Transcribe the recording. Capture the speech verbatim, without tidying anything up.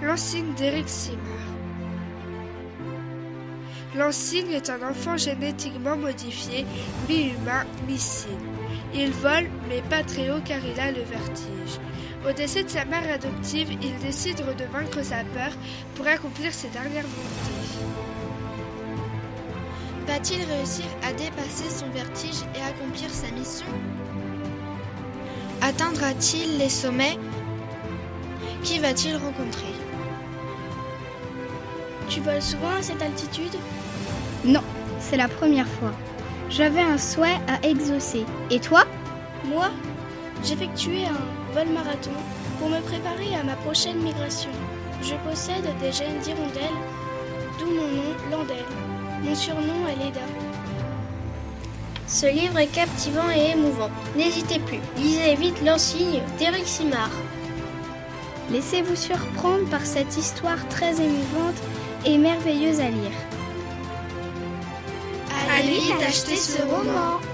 Lansigne d'Éric Simard. Lansigne est un enfant génétiquement modifié, mi-humain, mi-cygne. Il vole, mais pas très haut car il a le vertige. Au décès de sa mère adoptive, il décide de vaincre sa peur pour accomplir ses dernières volontés. Va-t-il réussir à dépasser son vertige et accomplir sa mission? Atteindra-t-il les sommets? Qui va-t-il rencontrer? Tu voles souvent à cette altitude? Non, c'est la première fois. J'avais un souhait à exaucer. Et toi? Moi, j'effectuais un vol marathon pour me préparer à ma prochaine migration. Je possède des gènes d'hirondelle, d'où mon nom, Landelle. Mon surnom est Leda. Ce livre est captivant et émouvant. N'hésitez plus, lisez vite Lansigne d'Éric Simard. Laissez-vous surprendre par cette histoire très émouvante et merveilleuse à lire. Allez vite acheter ce roman.